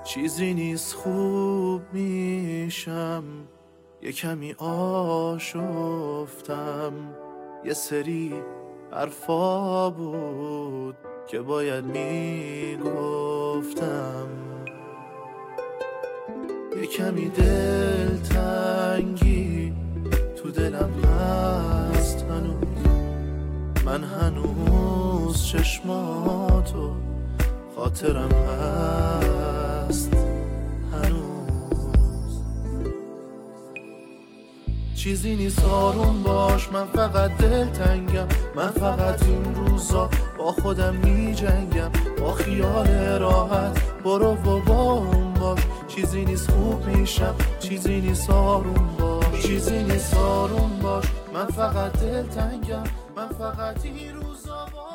چیزی نیست خوب میشم، یه کمی آشفتم، یه سری حرفا بود که باید میگفتم، یه کمی دلتنگی تو دلم هست هنوز، من هنوز چشماتو خاطرم هست هنوز. چیزی نیست آروم باش، من فقط دلتنگم، من فقط این روزا با خودم می جنگم، با خیال راحت برو و با اون باش. چیزی نیست خوب میشم، چیزی نیست آروم باش، چیزی نیست آروم باش، من فقط دلتنگم، من فقط این روزا با